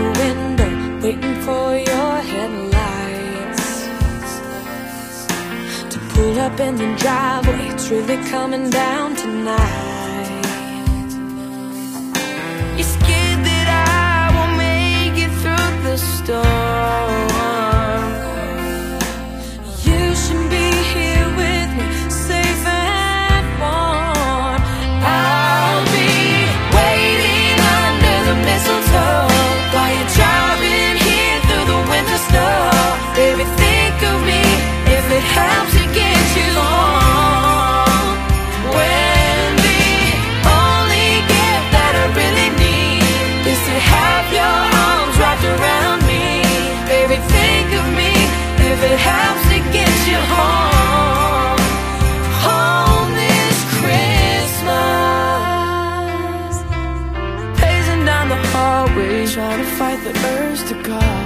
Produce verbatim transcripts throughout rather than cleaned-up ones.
window, waiting for your headlights to pull up in the driveway. It's really coming down tonight. You're scared that I won't make it through the storm. You should be here with me, safe and warm. I'll be waiting under the mistletoe while you're driving here through the winter snow. Baby, think of me if it helps to get you home. When the only gift that I really need is to have your arms wrapped around me. Baby, think of me if it helps to get you home. Home this Christmas. Pacing down the hallway, trying to fight the urge to call.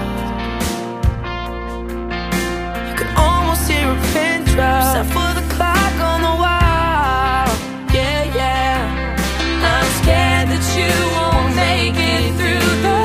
You can almost hear a pin drop, except for the clock on the wall. Yeah, yeah. I'm scared that you won't make it through the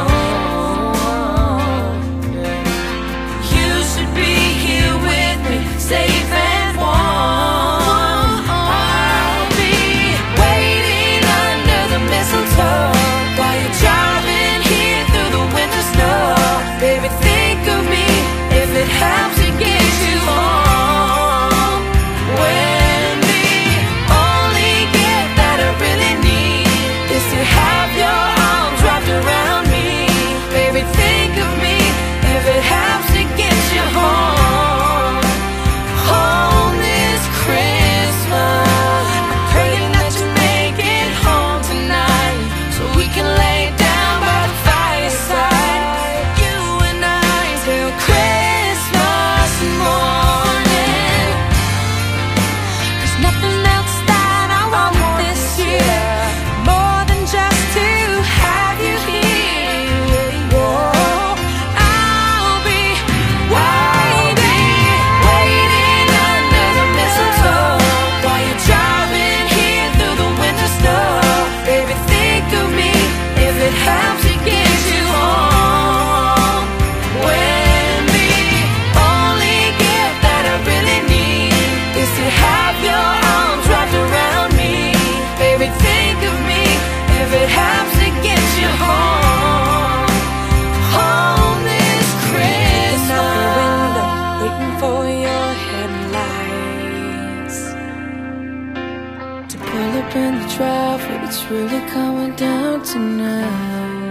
storm. You should be here with me, safe and warm. I'll be waiting under the mistletoe while you're driving here through the winter snow. Baby, think of me if it helps to get you home. When the only gift that I really need is to have your arms wrapped around me. Baby, think of me if it helps to get you home. Home this Christmas. I'm praying that you make it home tonight, so we can lay down by the fireside, you and I, till Christmas morning. 'Cause nothing else that I want this year more than just to have you here. Whoa, I'll be waiting, waiting under the mistletoe while you're driving here through the winter snow. Baby, think of me if it helps to get you home. When the only gift that I really need is to have your arms wrapped around me. Baby, think of me if it helps to get you home. Home this Christmas. Out the window, waiting for your headlights to pull up in the driveway. It's really coming down tonight.